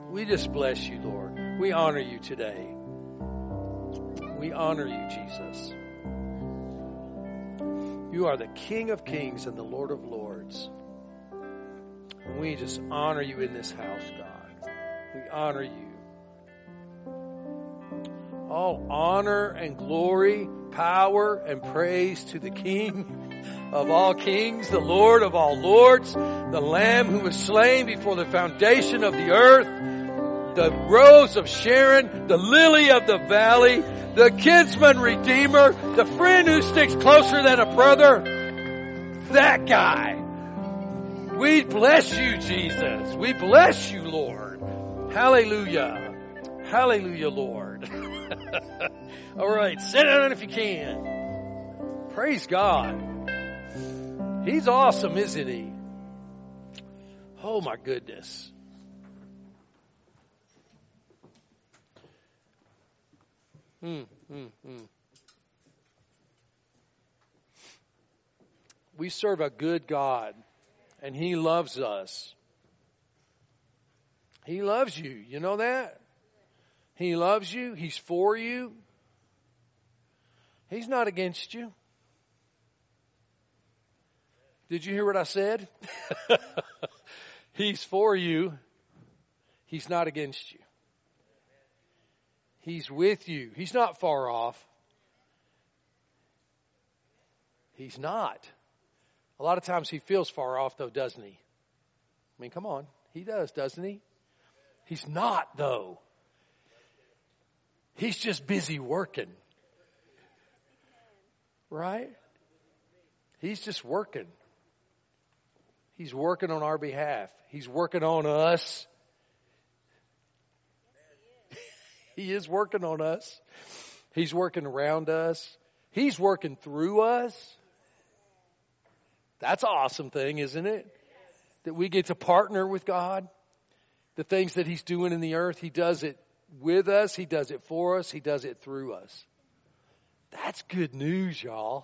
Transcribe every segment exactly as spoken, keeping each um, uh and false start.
We just bless you, Lord. We honor you today. We honor you, Jesus. You are the King of Kings and the Lord of Lords. We just honor you in this house, God. We honor you. All honor and glory, power and praise to the King of all kings, the Lord of all lords, the Lamb who was slain before the foundation of the earth, the rose of Sharon, the lily of the valley, the kinsman redeemer, the friend who sticks closer than a brother. That guy. We bless you, Jesus. We bless you, Lord. Hallelujah. Hallelujah, Lord. All right, sit down if you can. Praise God. He's awesome, isn't he? Oh, my goodness. Mm, mm, mm. We serve a good God, and He loves us. He loves you. You know that? He loves you. He's for you. He's not against you. Did you hear what I said? He's for you. He's not against you. He's with you. He's not far off. He's not. A lot of times he feels far off, though, doesn't he? I mean, come on. He does, doesn't he? He's not, though. He's just busy working. Right? He's just working. He's working on our behalf. He's working on us. He is working on us. He's working around us. He's working through us. That's an awesome thing, isn't it? That we get to partner with God. The things that He's doing in the earth, He does it with us. He does it for us. He does it through us. That's good news, y'all.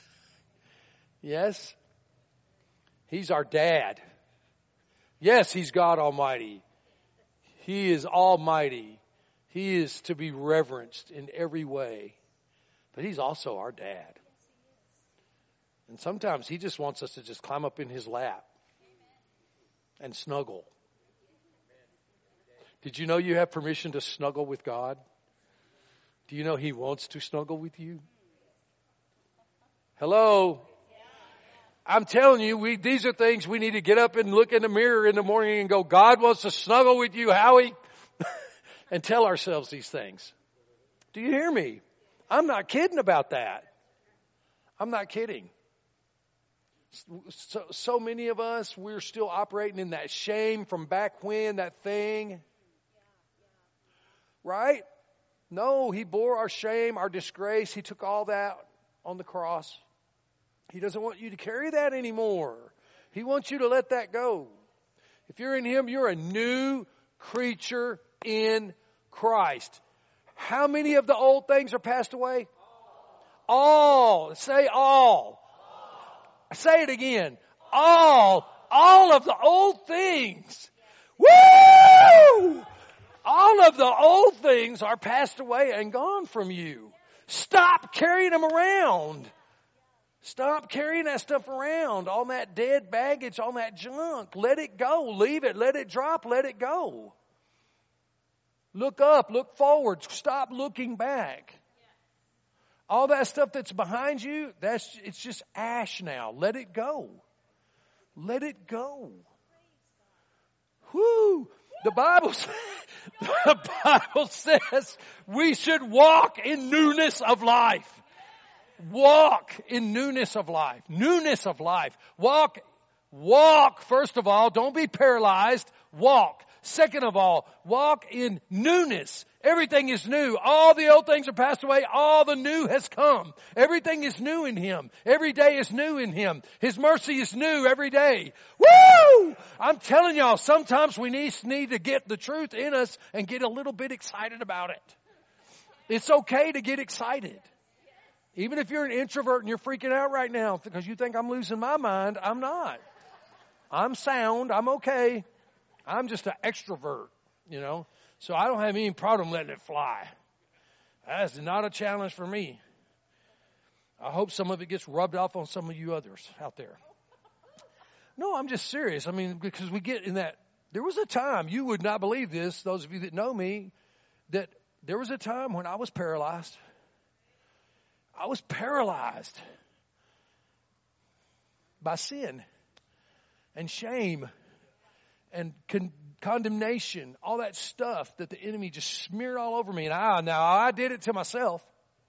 Yes? He's our dad. Yes, He's God Almighty. He is almighty. He is to be reverenced in every way. But He's also our dad. And sometimes He just wants us to just climb up in His lap and snuggle. Did you know you have permission to snuggle with God? Do you know He wants to snuggle with you? Hello? I'm telling you, we these are things we need to get up and look in the mirror in the morning and go, God wants to snuggle with you, Howie. And tell ourselves these things. Do you hear me? I'm not kidding about that. I'm not kidding. So, so many of us, we're still operating in that shame from back when, that thing. Right? No, He bore our shame, our disgrace. He took all that on the cross. He doesn't want you to carry that anymore. He wants you to let that go. If you're in Him, you're a new creature in Christ. How many of the old things are passed away? All. all. Say all. all. Say it again. All. All of the old things. Woo! All of the old things are passed away and gone from you. Stop carrying them around. Stop carrying that stuff around. All that dead baggage, all that junk. Let it go. Leave it. Let it drop. Let it go. Look up. Look forward. Stop looking back. All that stuff that's behind you, that's it's just ash now. Let it go. Let it go. Whoo! The Bible, the Bible says we should walk in newness of life. Walk in newness of life. Newness of life. Walk, walk, first of all. Don't be paralyzed. Walk. Second of all, walk in newness. Everything is new. All the old things are passed away. All the new has come. Everything is new in Him. Every day is new in Him. His mercy is new every day. Woo! I'm telling y'all, sometimes we need, need to get the truth in us and get a little bit excited about it. It's okay to get excited. Even if you're an introvert and you're freaking out right now because you think I'm losing my mind, I'm not. I'm sound. I'm okay. I'm just an extrovert. you know. So I don't have any problem letting it fly. That's not a challenge for me. I hope some of it gets rubbed off on some of you others out there. No, I'm just serious. I mean, because we get in that. There was a time, you would not believe this, those of you that know me, that there was a time when I was paralyzed. I was paralyzed by sin and shame and con- condemnation, all that stuff that the enemy just smeared all over me. And I, now I did it to myself.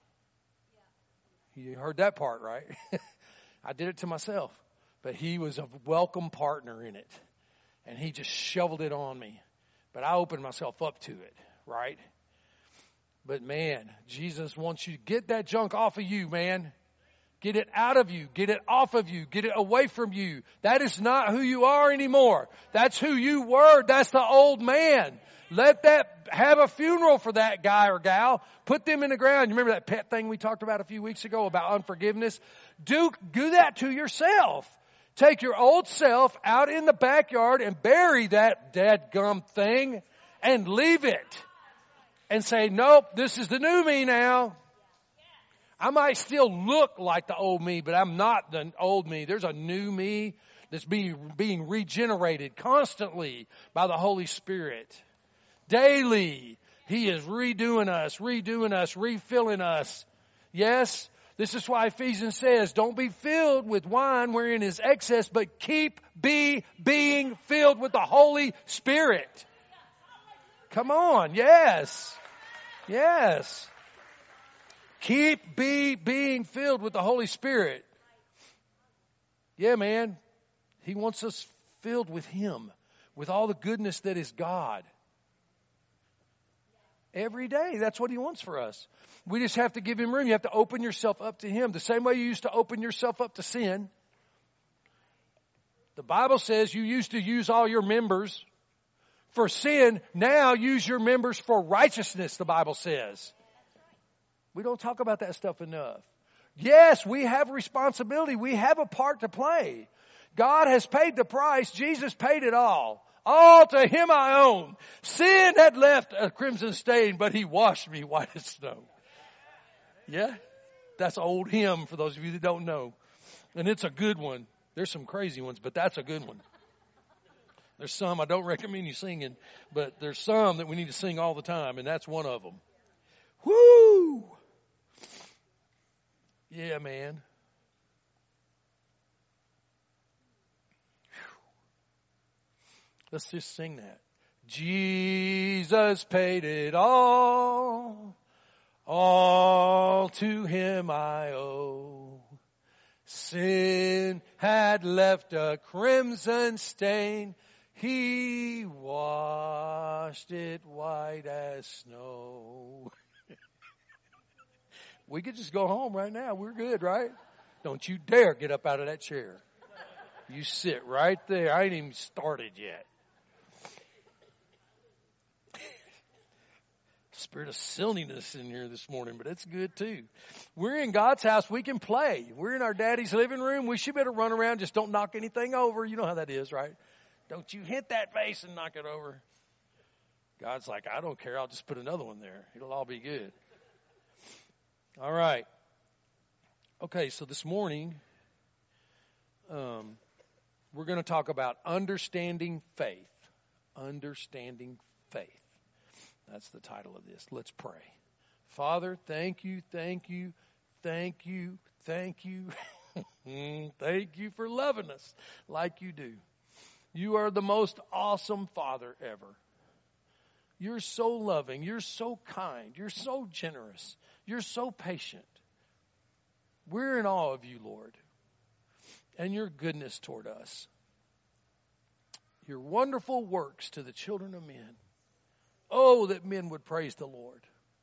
You heard that part, right? I did it to myself. But he was a welcome partner in it. And he just shoveled it on me. But I opened myself up to it, right? But man, Jesus wants you to get that junk off of you, man. Get it out of you. Get it off of you. Get it away from you. That is not who you are anymore. That's who you were. That's the old man. Let that, have a funeral for that guy or gal. Put them in the ground. You remember that pet thing we talked about a few weeks ago about unforgiveness? Do, do that to yourself. Take your old self out in the backyard and bury that dadgum thing and leave it. And say, nope, this is the new me now. I might still look like the old me, but I'm not the old me. There's a new me that's being, being regenerated constantly by the Holy Spirit. Daily, He is redoing us, redoing us, refilling us. Yes, this is why Ephesians says, don't be filled with wine wherein is excess, but keep be being filled with the Holy Spirit. Come on, yes, yes. Keep be being filled with the Holy Spirit. Yeah, man. He wants us filled with Him, with all the goodness that is God. Every day, that's what He wants for us. We just have to give Him room. You have to open yourself up to Him. The same way you used to open yourself up to sin. The Bible says you used to use all your members for sin. Now use your members for righteousness, the Bible says. We don't talk about that stuff enough. Yes, we have responsibility. We have a part to play. God has paid the price. Jesus paid it all. All to Him I own. Sin had left a crimson stain, but He washed me white as snow. Yeah? That's old hymn for those of you that don't know. And it's a good one. There's some crazy ones, but that's a good one. There's some I don't recommend you singing, but there's some that we need to sing all the time, and that's one of them. Woo! Yeah, man. Let's just sing that. Jesus paid it all. All to Him I owe. Sin had left a crimson stain. He washed it white as snow. We could just go home right now. We're good, right? Don't you dare get up out of that chair. You sit right there. I ain't even started yet. Spirit of silliness in here this morning, but it's good too. We're in God's house. We can play. We're in our daddy's living room. We should better run around. Just don't knock anything over. You know how that is, right? Don't you hit that vase and knock it over. God's like, I don't care. I'll just put another one there. It'll all be good. All right. Okay, so this morning, um, we're going to talk about understanding faith. Understanding faith. That's the title of this. Let's pray. Father, thank you, thank you, thank you, thank you. Thank you for loving us like you do. You are the most awesome Father ever. You're so loving. You're so kind. You're so generous. You're so patient. We're in awe of you, Lord, and your goodness toward us. Your wonderful works to the children of men. Oh, that men would praise the Lord.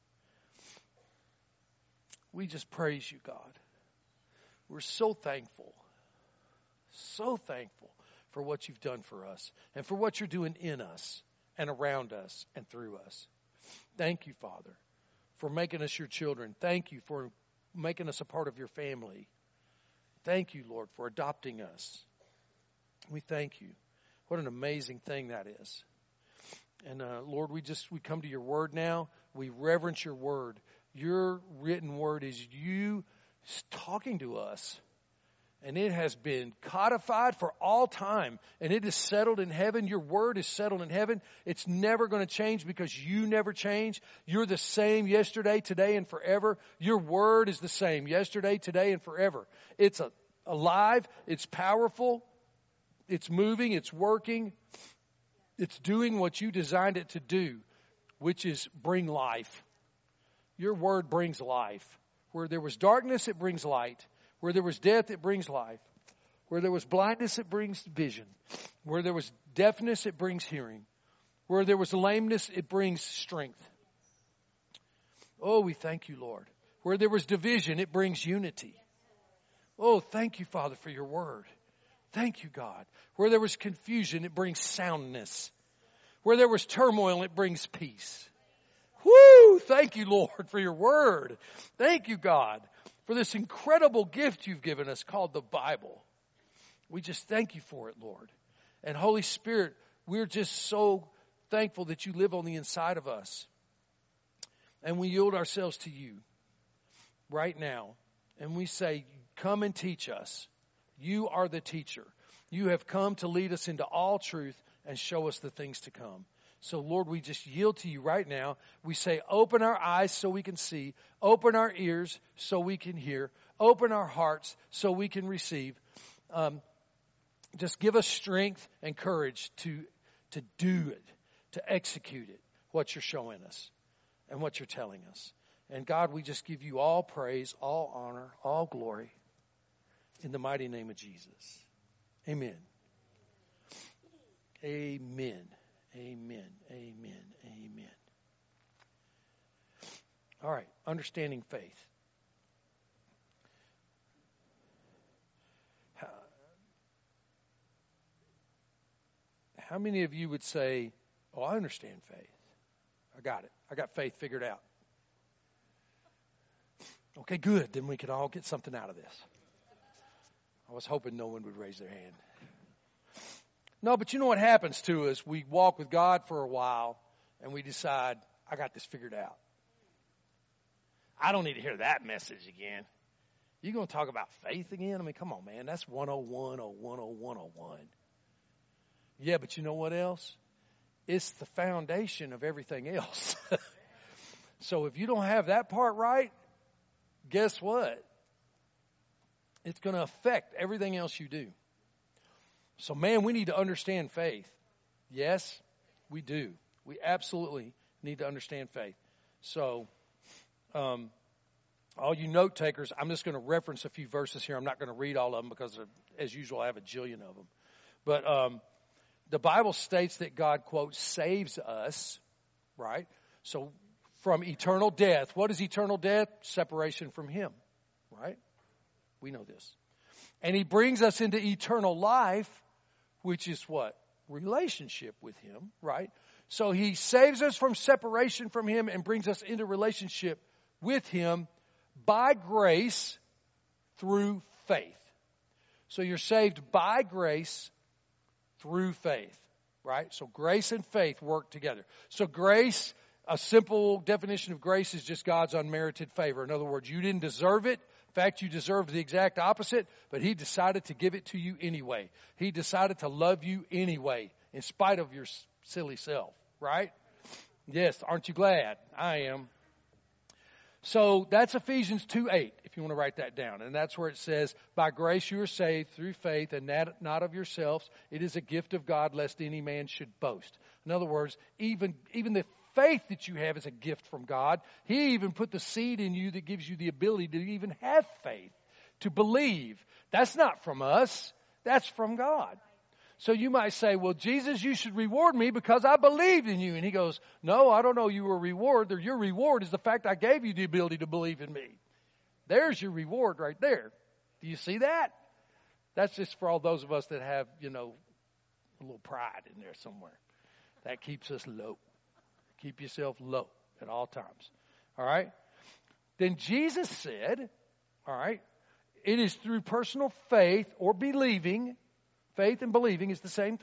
We just praise you, God. We're so thankful, so thankful for what you've done for us and for what you're doing in us and around us and through us. Thank you, Father, for making us your children. Thank you for making us a part of your family. Thank you, Lord, for adopting us. We thank you. What an amazing thing that is. And uh, Lord, we just, we come to your word now. We reverence your word. Your written word is you talking to us. And it has been codified for all time. And it is settled in heaven. Your word is settled in heaven. It's never going to change because you never change. You're the same yesterday, today, and forever. Your word is the same yesterday, today, and forever. It's a, alive. It's powerful. It's moving. It's working. It's doing what you designed it to do, which is bring life. Your word brings life. Where there was darkness, it brings light. Where there was death, it brings life. Where there was blindness, it brings vision. Where there was deafness, it brings hearing. Where there was lameness, it brings strength. Oh, we thank you, Lord. Where there was division, it brings unity. Oh, thank you, Father, for your word. Thank you, God. Where there was confusion, it brings soundness. Where there was turmoil, it brings peace. Woo! Thank you, Lord, for your word. Thank you, God, for this incredible gift you've given us called the Bible. We just thank you for it, Lord. And Holy Spirit, we're just so thankful that you live on the inside of us. And we yield ourselves to you right now. And we say, come and teach us. You are the teacher. You have come to lead us into all truth and show us the things to come. So, Lord, we just yield to you right now. We say, open our eyes so we can see. Open our ears so we can hear. Open our hearts so we can receive. Um, just give us strength and courage to, to do it, to execute it, what you're showing us and what you're telling us. And, God, we just give you all praise, all honor, all glory in the mighty name of Jesus. Amen. Amen. Amen, amen, amen. All right, understanding faith. How, how many of you would say, oh, I understand faith. I got it. I got faith figured out. Okay, good. Then we can all get something out of this. I was hoping no one would raise their hand. No, but you know what happens to us? We walk with God for a while, and we decide, I got this figured out. I don't need to hear that message again. You going to talk about faith again? I mean, come on, man. That's one oh one oh one oh one oh one. Yeah, but you know what else? It's the foundation of everything else. So if you don't have that part right, guess what? It's going to affect everything else you do. So, man, we need to understand faith. Yes, we do. We absolutely need to understand faith. So, um, all you note takers, I'm just going to reference a few verses here. I'm not going to read all of them because, as usual, I have a jillion of them. But um, the Bible states that God, quote, saves us, right? So, from eternal death. What is eternal death? Separation from Him, right? We know this. And He brings us into eternal life, which is what? Relationship with Him, right? So He saves us from separation from Him and brings us into relationship with Him by grace through faith. So you're saved by grace through faith, right? So grace and faith work together. So grace, a simple definition of grace is just God's unmerited favor. In other words, you didn't deserve it. In fact, you deserved the exact opposite, but He decided to give it to you anyway. He decided to love you anyway, in spite of your silly self, right? Yes, aren't you glad? I am. So that's Ephesians two eight, if you want to write that down. And that's where it says, by grace you are saved through faith, and that not of yourselves. It is a gift of God, lest any man should boast. In other words, even, even the faith that you have is a gift from God. He even put the seed in you that gives you the ability to even have faith, to believe. That's not from us. That's from God. So you might say, well, Jesus, you should reward me because I believed in you. And He goes, no, I don't know you a reward. Your reward is the fact I gave you the ability to believe in me. There's your reward right there. Do you see that? That's just for all those of us that have, you know, a little pride in there somewhere. That keeps us low. Keep yourself low at all times. All right? Then Jesus said, all right, it is through personal faith or believing. Faith and believing is the same thing.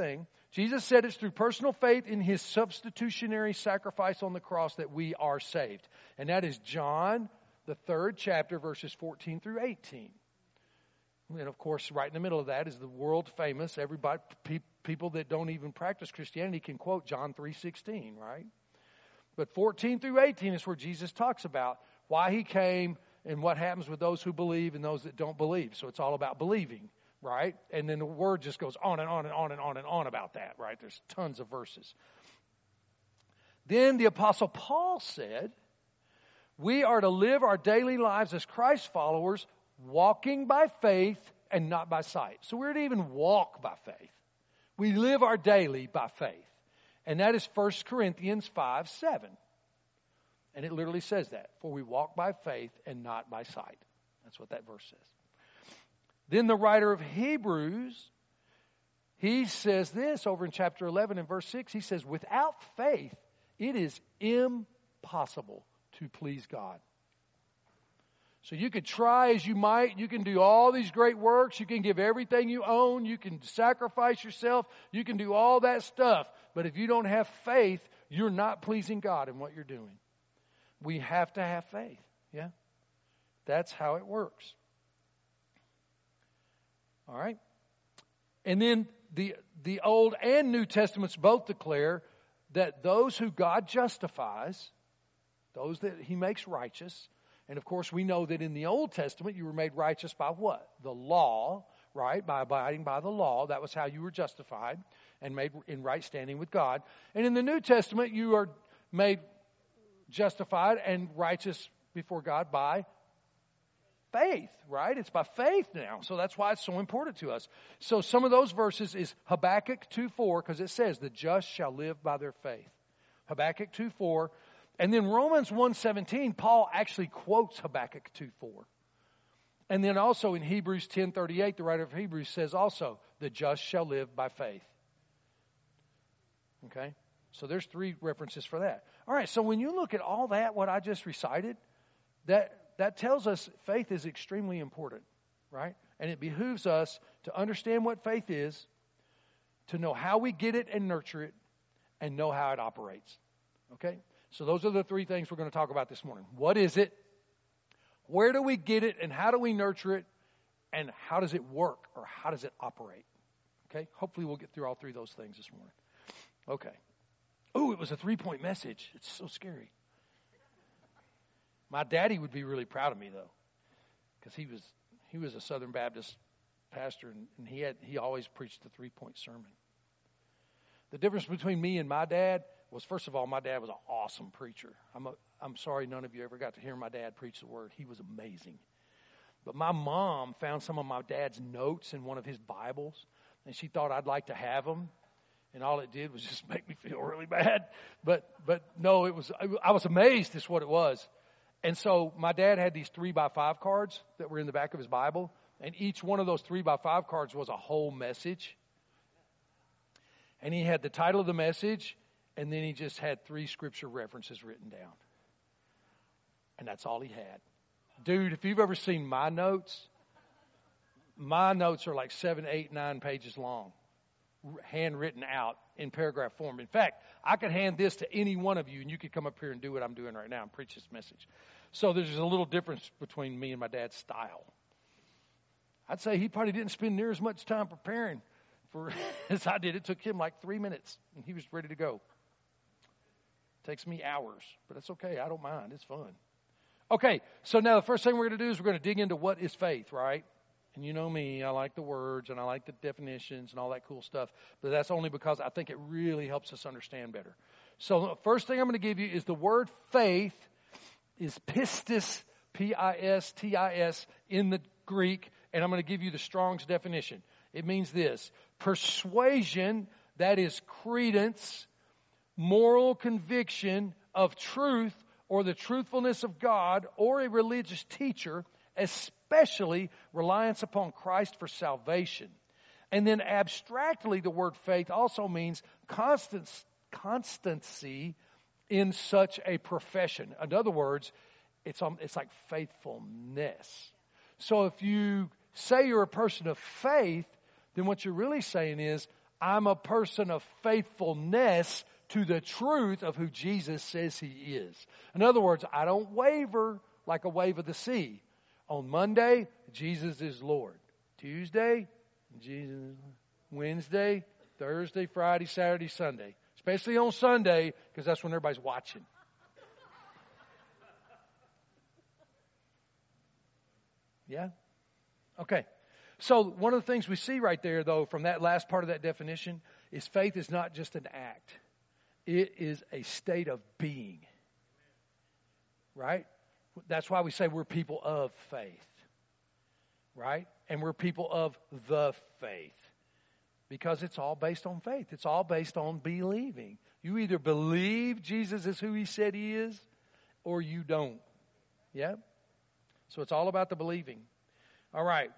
Jesus said it's through personal faith in His substitutionary sacrifice on the cross that we are saved. And that is John, the third chapter, verses fourteen through eighteen. And of course, right in the middle of that is the world famous, everybody, pe- people that don't even practice Christianity can quote John three sixteen, right? But fourteen through eighteen is where Jesus talks about why He came and what happens with those who believe and those that don't believe. So it's all about believing, right? And then the word just goes on and on and on and on and on about that, right? There's tons of verses. Then the Apostle Paul said, we are to live our daily lives as Christ followers, walking by faith and not by sight. So we're to even walk by faith. We live our daily by faith. And that is First Corinthians five seven. And it literally says that. For we walk by faith and not by sight. That's what that verse says. Then the writer of Hebrews, he says this over in chapter eleven and verse six. He says, without faith, it is impossible to please God. So you could try as you might. You can do all these great works. You can give everything you own. You can sacrifice yourself. You can do all that stuff. But if you don't have faith, you're not pleasing God in what you're doing. We have to have faith. Yeah? That's how it works. All right? And then the, the Old and New Testaments both declare that those who God justifies, those that He makes righteous, and of course we know that in the Old Testament you were made righteous by what? The law, right? By abiding by the law. That was how you were justified and made in right standing with God. And in the New Testament you are made justified and righteous before God by faith, right? It's by faith now. So that's why it's so important to us. So some of those verses is Habakkuk two four, because it says, the just shall live by their faith. Habakkuk two four. And then Romans one seventeen, Paul actually quotes Habakkuk two four. And then also in Hebrews ten thirty-eight, the writer of Hebrews says also, the just shall live by faith. Okay? So there's three references for that. All right, so when you look at all that, what I just recited, that that tells us faith is extremely important, right? And it behooves us to understand what faith is, to know how we get it and nurture it, and know how it operates. Okay? So those are the three things we're going to talk about this morning. What is it? Where do we get it, and how do we nurture it? And how does it work, or how does it operate? Okay? Hopefully we'll get through all three of those things this morning. Okay. Oh, it was a three-point message. It's so scary. My daddy would be really proud of me, though, because he was he was a Southern Baptist pastor, and, and he had he always preached a three-point sermon. The difference between me and my dad was, first of all, my dad was an awesome preacher. I'm a, I'm sorry none of you ever got to hear my dad preach the word. He was amazing. But my mom found some of my dad's notes in one of his Bibles, and she thought I'd like to have them. And all it did was just make me feel really bad. But but no, it was I was amazed is what it was. And so my dad had these three by five cards that were in the back of his Bible. And each one of those three by five cards was a whole message. And he had the title of the message, and then he just had three scripture references written down. And that's all he had. Dude, if you've ever seen my notes, my notes are like seven, eight, nine pages long. Handwritten out in paragraph form. In fact, I could hand this to any one of you and you could come up here and do what I'm doing right now and preach this message. So there's a little difference between me and my dad's style. I'd say he probably didn't spend near as much time preparing for as I did. It took him like three minutes and he was ready to go. It takes me hours, but it's okay. I don't mind. It's fun. Okay, so now the first thing we're going to do is we're going to dig into what is faith, right? And you know me, I like the words and I like the definitions and all that cool stuff. But that's only because I think it really helps us understand better. So the first thing I'm going to give you is the word faith is pistis, P I S T I S in the Greek. And I'm going to give you the Strong's definition. It means this: persuasion, that is credence, moral conviction of truth or the truthfulness of God or a religious teacher, especially reliance upon Christ for salvation. And then abstractly, the word faith also means constant, constancy in such a profession. In other words, it's, um, it's like faithfulness. So if you say you're a person of faith, then what you're really saying is, I'm a person of faithfulness to the truth of who Jesus says He is. In other words, I don't waver like a wave of the sea. On Monday, Jesus is Lord. Tuesday, Jesus. Wednesday, Thursday, Friday, Saturday, Sunday. Especially on Sunday, because that's when everybody's watching. Yeah? Okay. So one of the things we see right there, though, from that last part of that definition, is faith is not just an act. It is a state of being. Right? That's why we say we're people of faith. Right? And we're people of the faith. Because it's all based on faith. It's all based on believing. You either believe Jesus is who He said He is, or you don't. Yeah? So it's all about the believing. All right.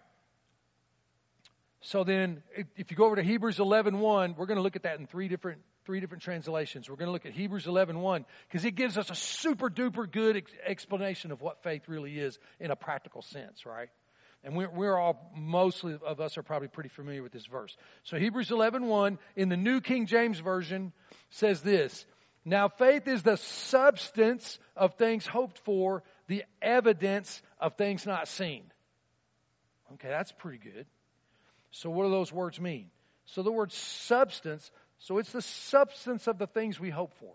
So then, if you go over to Hebrews eleven one, we're going to look at that in three different three different translations. We're going to look at Hebrews eleven one because it gives us a super duper good ex- explanation of what faith really is in a practical sense, right? And we're, we're all, mostly of us are probably pretty familiar with this verse. So Hebrews eleven one in the New King James Version says this: Now faith is the substance of things hoped for, the evidence of things not seen. Okay, that's pretty good. So what do those words mean? So the word substance, so it's the substance of the things we hope for.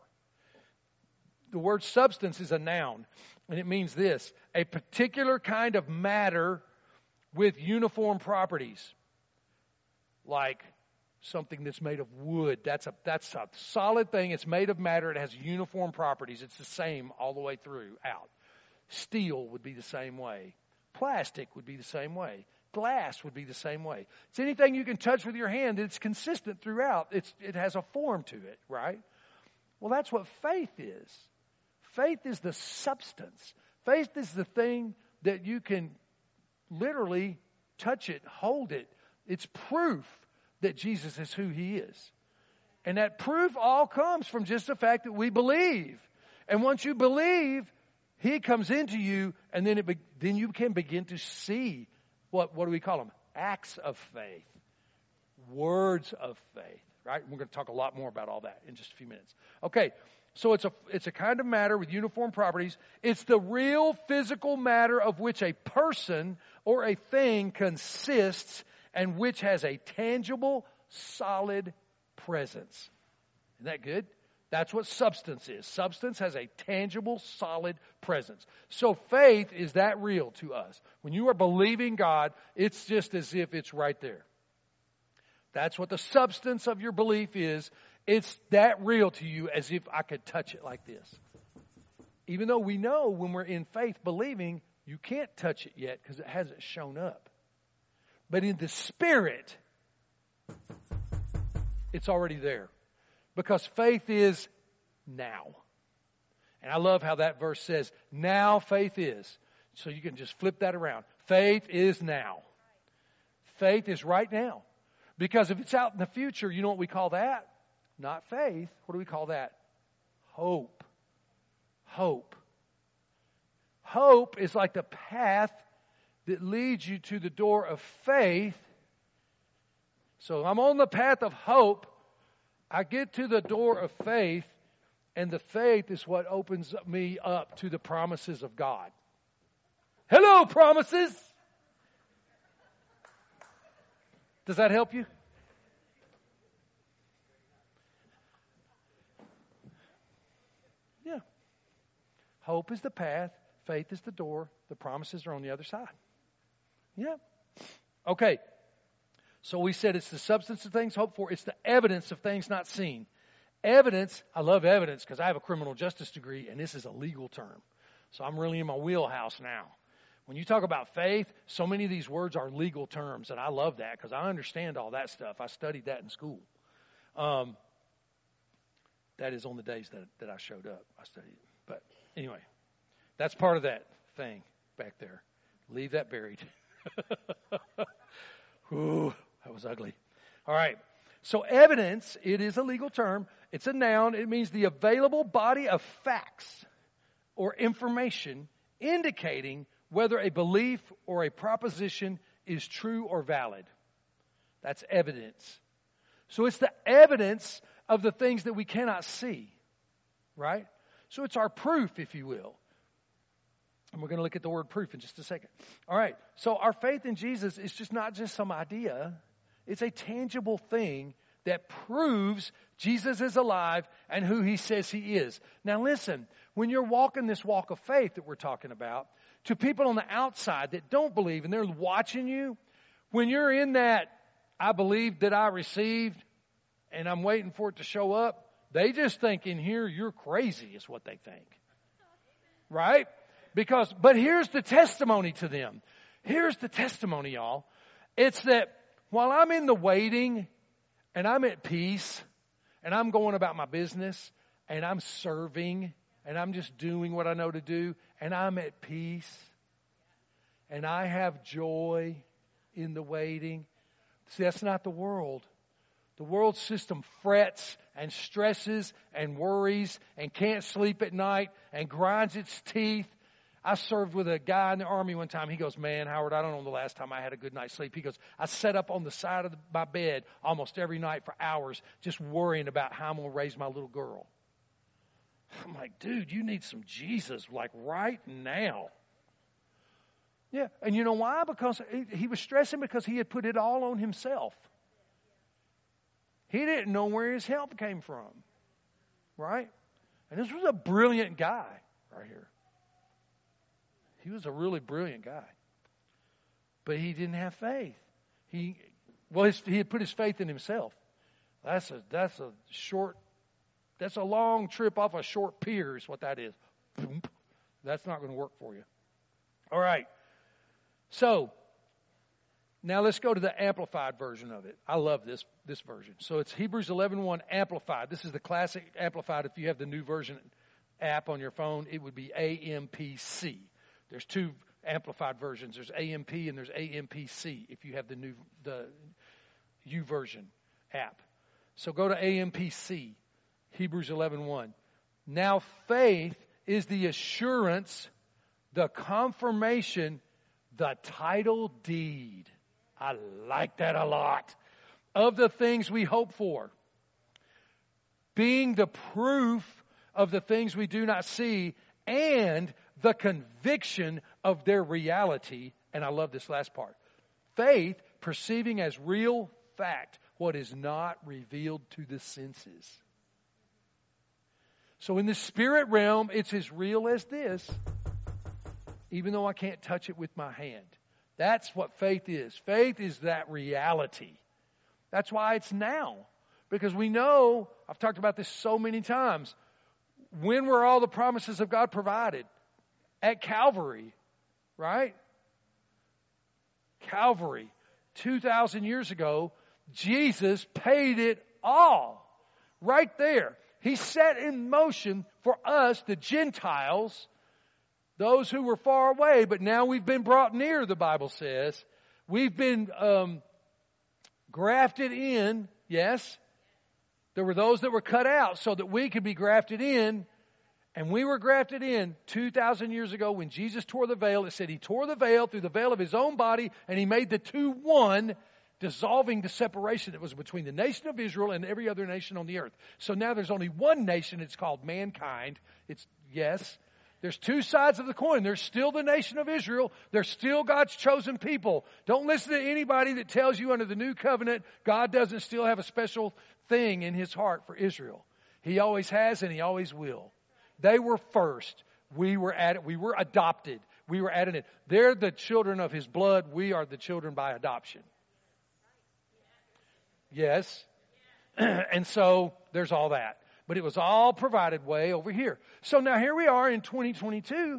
The word substance is a noun, and it means this: a particular kind of matter with uniform properties. Like something that's made of wood. That's a that's a solid thing. It's made of matter. It has uniform properties. It's the same all the way through out. Steel would be the same way. Plastic would be the same way. Glass would be the same way. It's anything you can touch with your hand. It's consistent throughout. It's, it has a form to it, right? Well, that's what faith is. Faith is the substance. Faith is the thing that you can literally touch it, hold it. It's proof that Jesus is who He is. And that proof all comes from just the fact that we believe. And once you believe, He comes into you, and then it be, then you can begin to see what what do we call them? Acts of faith, words of faith. Right? We're going to talk a lot more about all that in just a few minutes. Okay, so it's a it's a kind of matter with uniform properties. It's the real physical matter of which a person or a thing consists, and which has a tangible, solid presence. Isn't that good? That's what substance is. Substance has a tangible, solid presence. So faith is that real to us. When you are believing God, it's just as if it's right there. That's what the substance of your belief is. It's that real to you as if I could touch it like this. Even though we know when we're in faith believing, you can't touch it yet because it hasn't shown up. But in the Spirit, it's already there. Because faith is now. And I love how that verse says, now faith is. So you can just flip that around. Faith is now. Faith is right now. Because if it's out in the future, you know what we call that? Not faith. What do we call that? Hope. Hope. Hope is like the path that leads you to the door of faith. So I'm on the path of hope. I get to the door of faith, and the faith is what opens me up to the promises of God. Hello, promises! Does that help you? Yeah. Hope is the path, faith is the door, the promises are on the other side. Yeah. Okay. So we said it's the substance of things hoped for. It's the evidence of things not seen. Evidence, I love evidence because I have a criminal justice degree and this is a legal term. So I'm really in my wheelhouse now. When you talk about faith, so many of these words are legal terms, and I love that because I understand all that stuff. I studied that in school. Um, that is on the days that, that I showed up. I studied it. But anyway, that's part of that thing back there. Leave that buried. Ooh. That was ugly. All right. So evidence, it is a legal term. It's a noun. It means the available body of facts or information indicating whether a belief or a proposition is true or valid. That's evidence. So it's the evidence of the things that we cannot see, right? So it's our proof, if you will. And we're going to look at the word proof in just a second. All right. So our faith in Jesus is just not just some idea. It's a tangible thing that proves Jesus is alive and who He says He is. Now listen, when you're walking this walk of faith that we're talking about, to people on the outside that don't believe and they're watching you, when you're in that, I believe that I received and I'm waiting for it to show up, they just think in here you're crazy is what they think. Right? Because, but here's the testimony to them. Here's the testimony, y'all. It's that while I'm in the waiting and I'm at peace and I'm going about my business and I'm serving and I'm just doing what I know to do and I'm at peace and I have joy in the waiting. See, that's not the world. The world system frets and stresses and worries and can't sleep at night and grinds its teeth. I served with a guy in the Army one time. He goes, man, Howard, I don't know the last time I had a good night's sleep. He goes, I sat up on the side of the, my bed almost every night for hours just worrying about how I'm going to raise my little girl. I'm like, dude, you need some Jesus like right now. Yeah, and you know why? Because he, he was stressing because he had put it all on himself. He didn't know where his help came from, right? And this was a brilliant guy right here. He was a really brilliant guy. But he didn't have faith. He, well, his, he had put his faith in himself. That's a, that's a short, that's a long trip off a short pier is what that is. That's not going to work for you. All right. So, now let's go to the amplified version of it. I love this, this version. So it's Hebrews eleven one amplified. This is the classic amplified. If you have the new version app on your phone, it would be A M P C. There's two amplified versions. There's A M P and there's A M P C if you have the new the U version app. So go to A M P C, Hebrews eleven one. Now faith is the assurance, the confirmation, the title deed. I like that a lot. Of the things we hope for. Being the proof of the things we do not see and the conviction of their reality. And I love this last part. Faith, perceiving as real fact what is not revealed to the senses. So in the spirit realm, it's as real as this, even though I can't touch it with my hand. That's what faith is. Faith is that reality. That's why it's now. Because we know, I've talked about this so many times, when were all the promises of God provided? At Calvary, right? Calvary. two thousand years ago, Jesus paid it all. Right there. He set in motion for us, the Gentiles, those who were far away, but now we've been brought near, the Bible says. We've been um, grafted in, yes. There were those that were cut out so that we could be grafted in. And we were grafted in two thousand years ago when Jesus tore the veil. It said He tore the veil through the veil of His own body and He made the two one, dissolving the separation that was between the nation of Israel and every other nation on the earth. So now there's only one nation. It's called mankind. It's, yes, there's two sides of the coin. There's still the nation of Israel. There's still God's chosen people. Don't listen to anybody that tells you under the new covenant God doesn't still have a special thing in His heart for Israel. He always has and He always will. They were first. We were added. We were adopted. We were added in. They're the children of His blood. We are the children by adoption. Yes. And so there's all that. But it was all provided way over here. So now here we are in twenty twenty-two.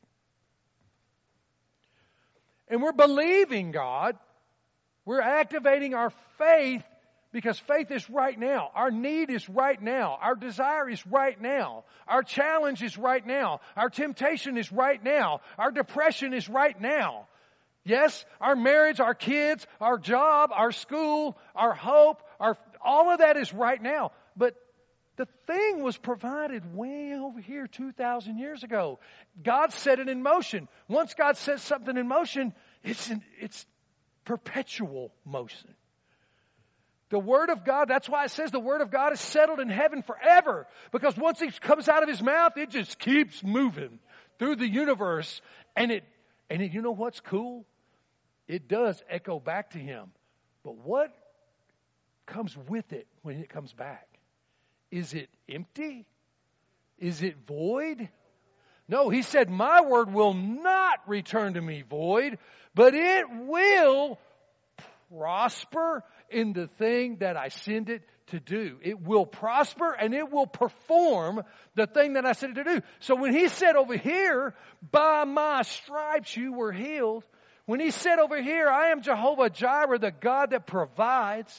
And we're believing God. We're activating our faith because faith is right now. Our need is right now. Our desire is right now. Our challenge is right now. Our temptation is right now. Our depression is right now. Yes, our marriage, our kids, our job, our school, our hope, our all of that is right now. But the thing was provided way over here two thousand years ago. God set it in motion. Once God sets something in motion, it's in, it's perpetual motion. The Word of God, that's why it says the Word of God is settled in heaven forever. Because once it comes out of His mouth, it just keeps moving through the universe. And it, and it, you know what's cool? It does echo back to Him. But what comes with it when it comes back? Is it empty? Is it void? No, He said, my word will not return to me void, but it will prosper in the thing that I send it to do. It will prosper and it will perform the thing that I sent it to do. So when He said over here, by my stripes you were healed, when He said over here, I am Jehovah Jireh, the God that provides,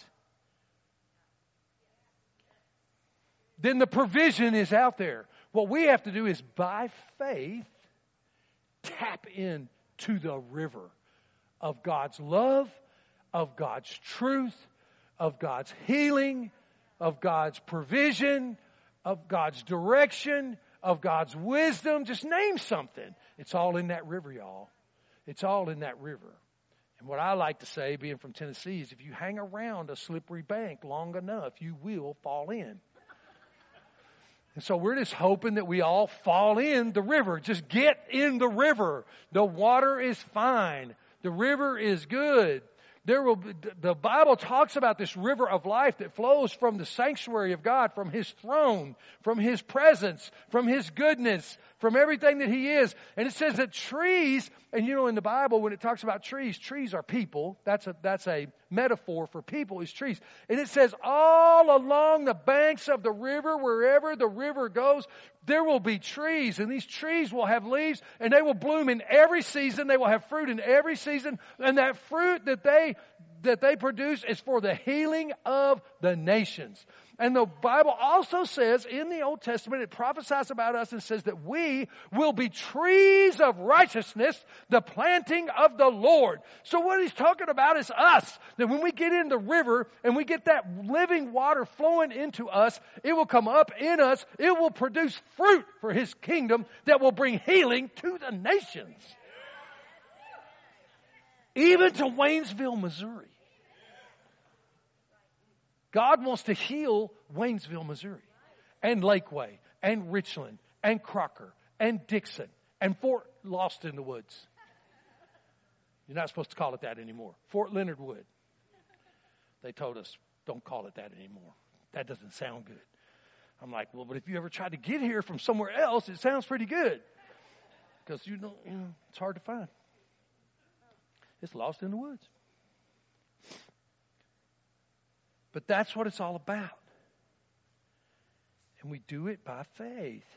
then the provision is out there. What we have to do is by faith tap into the river of God's love, of God's truth, of God's healing, of God's provision, of God's direction, of God's wisdom. Just name something. It's all in that river, y'all. It's all in that river. And what I like to say, being from Tennessee, is if you hang around a slippery bank long enough, you will fall in. And so we're just hoping that we all fall in the river. Just get in the river. The water is fine. The river is good. There will be, the Bible talks about this river of life that flows from the sanctuary of God, from His throne, from His presence, from His goodness, from everything that He is. And it says that trees, and you know in the Bible when it talks about trees, trees are people. That's a, that's a metaphor for people is trees. And it says all along the banks of the river, wherever the river goes, there will be trees, and these trees will have leaves, and they will bloom in every season. They will have fruit in every season, and that fruit that they that they produce is for the healing of the nations. And the Bible also says in the Old Testament, it prophesies about us and says that we will be trees of righteousness, the planting of the Lord. So what He's talking about is us. That when we get in the river and we get that living water flowing into us, it will come up in us. It will produce fruit for His kingdom that will bring healing to the nations. Even to Waynesville, Missouri. God wants to heal Waynesville, Missouri, and Lakeway, and Richland, and Crocker, and Dixon, and Fort Lost in the Woods. You're not supposed to call it that anymore. Fort Leonard Wood. They told us, don't call it that anymore. That doesn't sound good. I'm like, well, but if you ever tried to get here from somewhere else, it sounds pretty good. Because you know, you know, it's hard to find. It's lost in the woods. But that's what it's all about. And we do it by faith.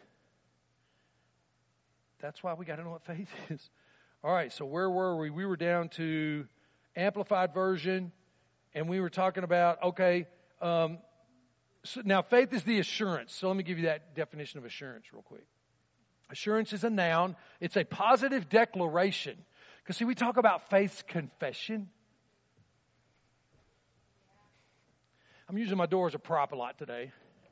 That's why we got to know what faith is. All right, so where were we? We were down to Amplified Version, and we were talking about, okay, um, so now faith is the assurance. So let me give you that definition of assurance real quick. Assurance is a noun. It's a positive declaration. Because see, we talk about faith's confession. I'm using my door as a prop a lot today.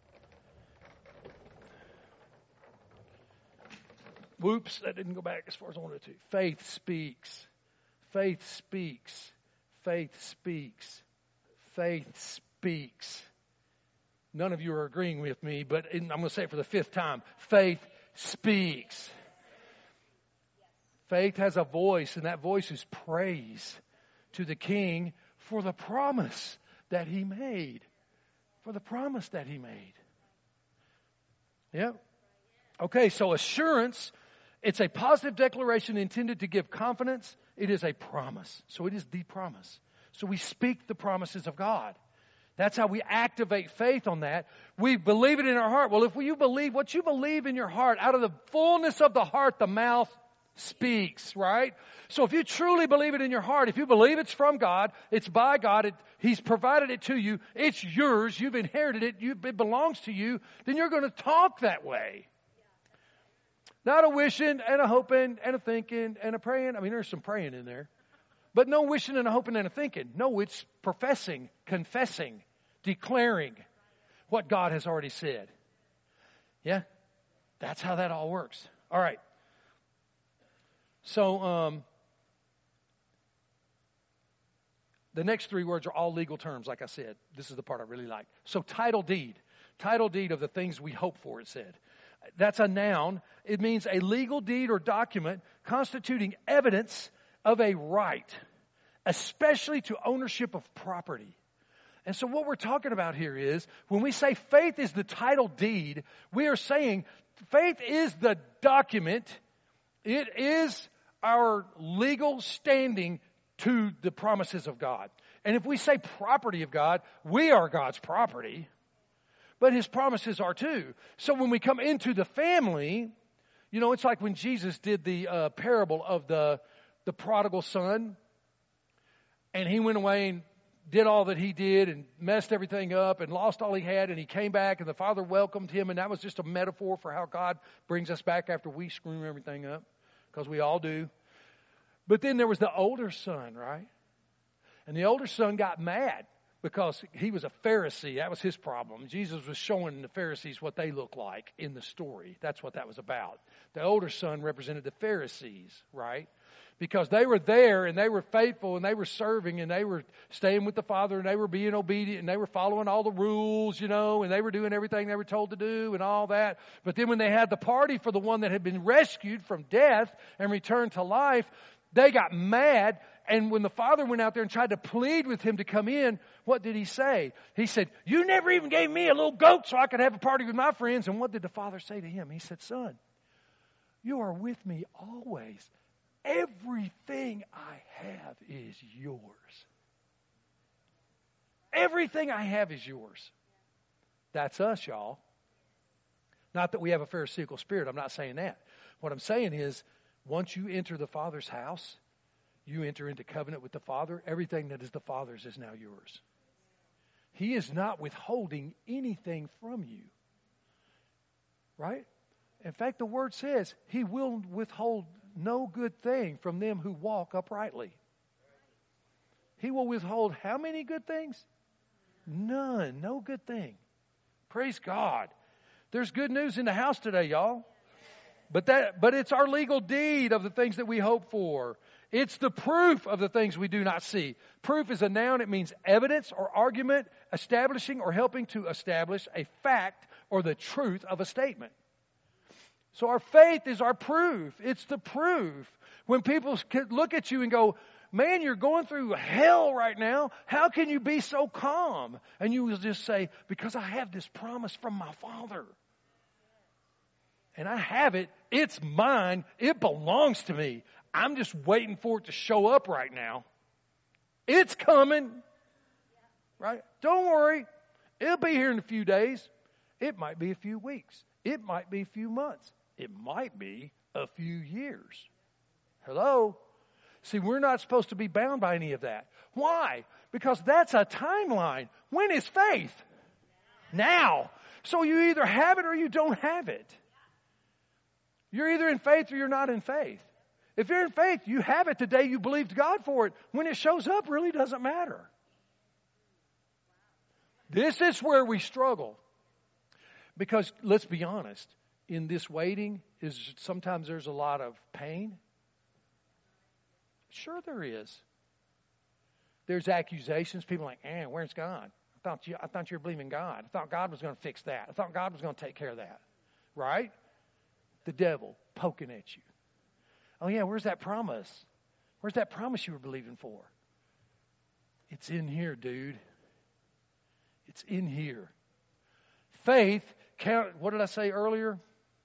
Whoops, that didn't go back as far as I wanted to. Faith speaks. Faith speaks. Faith speaks. Faith speaks. None of you are agreeing with me, but I'm going to say it for the fifth time. Faith speaks. Faith has a voice, and that voice is praise to the King for the promise that He made. For the promise that He made. Yeah. Okay, so assurance, it's a positive declaration intended to give confidence. It is a promise. So it is the promise. So we speak the promises of God. That's how we activate faith on that. We believe it in our heart. Well, if you believe what you believe in your heart, out of the fullness of the heart, the mouth speaks, right? So if you truly believe it in your heart, if you believe it's from God, it's by God, it, He's provided it to you, it's yours, you've inherited it, you, it belongs to you, then you're going to talk that way. Not a wishing and a hoping and a thinking and a praying. I mean, there's some praying in there. But no wishing and a hoping and a thinking. No, it's professing, confessing, declaring what God has already said. Yeah? That's how that all works. All right. So, um, The next three words are all legal terms, like I said. This is the part I really like. So title deed. Title deed of the things we hope for, it said. That's a noun. It means a legal deed or document constituting evidence of a right, especially to ownership of property. And so what we're talking about here is, when we say faith is the title deed, we are saying faith is the document. It is our legal standing to the promises of God. And if we say property of God, we are God's property, but His promises are too. So when we come into the family, you know, it's like when Jesus did the uh, parable of the, the prodigal son, and he went away and did all that he did and messed everything up and lost all he had, and he came back and the Father welcomed him, and that was just a metaphor for how God brings us back after we screw everything up, because we all do. But then there was the older son, right? And the older son got mad because he was a Pharisee. That was his problem. Jesus was showing the Pharisees what they look like in the story. That's what that was about. The older son represented the Pharisees, right? Because they were there and they were faithful and they were serving and they were staying with the Father and they were being obedient and they were following all the rules, you know, and they were doing everything they were told to do and all that. But then when they had the party for the one that had been rescued from death and returned to life, they got mad. And when the Father went out there and tried to plead with him to come in, what did he say? He said, "You never even gave me a little goat so I could have a party with my friends." And what did the Father say to him? He said, "Son, you are with me always. Everything I have is yours." Everything I have is yours. That's us, y'all. Not that we have a Pharisaical spirit. I'm not saying that. What I'm saying is, once you enter the Father's house, you enter into covenant with the Father. Everything that is the Father's is now yours. He is not withholding anything from you. Right? In fact, the Word says He will withhold no good thing from them who walk uprightly. He will withhold how many good things? None. No good thing. Praise God. There's good news in the house today, y'all. But that, but it's our legal deed of the things that we hope for. It's the proof of the things we do not see. Proof is a noun. It means evidence or argument, establishing or helping to establish a fact or the truth of a statement. So our faith is our proof. It's the proof. When people look at you and go, "Man, you're going through hell right now. How can you be so calm?" And you will just say, "Because I have this promise from my Father. And I have it. It's mine. It belongs to me. I'm just waiting for it to show up right now. It's coming." Right? Don't worry. It'll be here in a few days. It might be a few weeks. It might be a few months. It might be a few years. Hello? See, we're not supposed to be bound by any of that. Why? Because that's a timeline. When is faith? Now. So you either have it or you don't have it. You're either in faith or you're not in faith. If you're in faith, you have it today. You believed God for it. When it shows up, really doesn't matter. This is where we struggle. Because let's be honest, in this waiting, is sometimes there's a lot of pain. Sure there is. There's accusations. People are like, "Eh, where's God? I thought you, I thought you were believing God. I thought God was going to fix that. I thought God was going to take care of that." Right? The devil poking at you. "Oh yeah, where's that promise? Where's that promise you were believing for?" It's in here, dude. It's in here. Faith, count, what did I say earlier?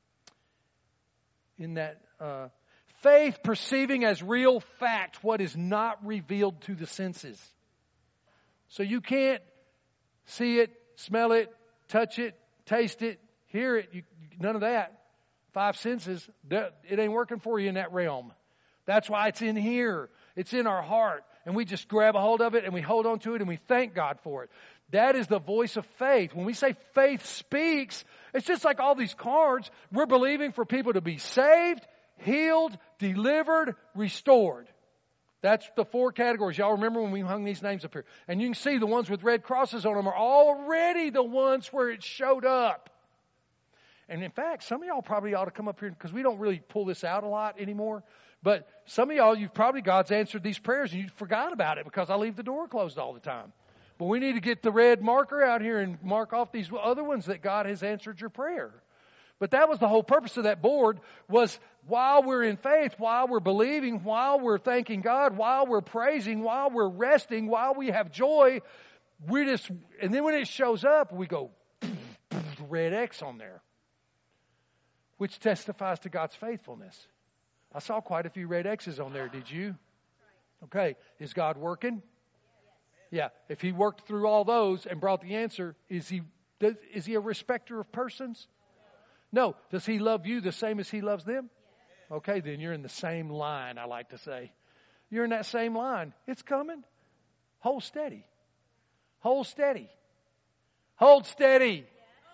In that, uh, faith perceiving as real fact what is not revealed to the senses. So you can't see it, smell it, touch it, taste it, hear it. You, none of that. Five senses, it ain't working for you in that realm. That's why it's in here. It's in our heart. And we just grab a hold of it and we hold on to it and we thank God for it. That is the voice of faith. When we say faith speaks, it's just like all these cards. We're believing for people to be saved, healed, delivered, restored. That's the four categories. Y'all remember when we hung these names up here? And you can see the ones with red crosses on them are already the ones where it showed up. And in fact, some of y'all probably ought to come up here because we don't really pull this out a lot anymore. But some of y'all, you've probably, God's answered these prayers and you forgot about it because I leave the door closed all the time. But we need to get the red marker out here and mark off these other ones that God has answered your prayer. But that was the whole purpose of that board, was while we're in faith, while we're believing, while we're thanking God, while we're praising, while we're resting, while we have joy, we just, and then when it shows up, we go, red X on there, which testifies to God's faithfulness. I saw quite a few red X's on there. Did you? Okay. Is God working? Yeah. If He worked through all those and brought the answer, is He, does, is He a respecter of persons? No. Does He love you the same as He loves them? Okay, then you're in the same line, I like to say. You're in that same line. It's coming. Hold steady. Hold steady. Hold steady.